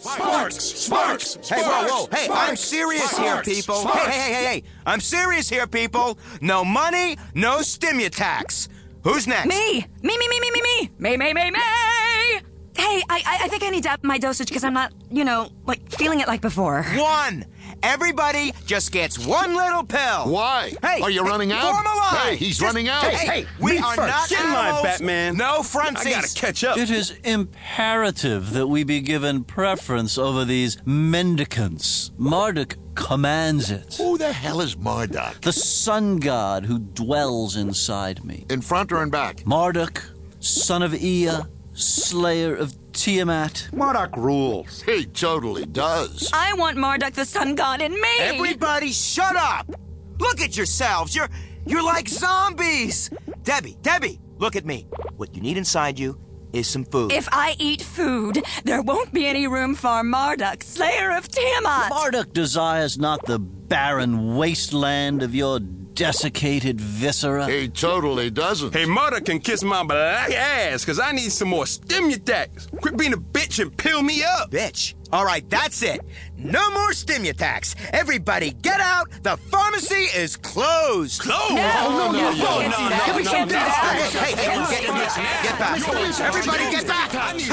Sparks! Hey, whoa! Hey, I'm serious here, people. Hey! I'm serious here, people. No money, no stimutax. Who's next? Me! Me! Hey, I think I need to up my dosage because I'm not, feeling it like before. One. Everybody just gets one little pill. Why? Hey, are you running out? Form a line. Hey, he's running out. Hey, we are not Get in line, animals. Batman. No frontsies. I gotta catch up. It is imperative that we be given preference over these mendicants. Marduk commands it. Who the hell is Marduk? The sun god who dwells inside me. In front or in back? Marduk, son of Ea, slayer of Tiamat. Marduk rules. He totally does. I want Marduk the sun god in me! Everybody shut up. Look at yourselves. You're like zombies. Debbie, look at me. What you need inside you is some food. If I eat food, there won't be any room for Marduk, slayer of Tiamat! Marduk desires not the barren wasteland of your desiccated viscera. He totally doesn't. Hey, Marduk can kiss my black ass, because I need some more stimutax. Quit being a bitch and pill me up. Bitch. All right, that's it. No more stimutax. Everybody get out. The pharmacy is closed. Close? No. We can't do that. Hey, get back. Everybody get back.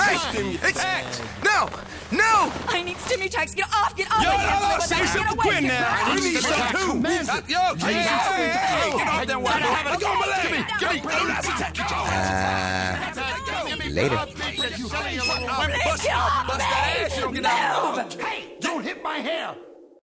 No. I need Stimutax. Get off. Yo, no, save some for Quinn now. We need some too. Yo, get off that water. Let go of my leg. Give me. Later. Please get off of me! Bust that ass, you don't get out. Move! Hey, don't hit my hair.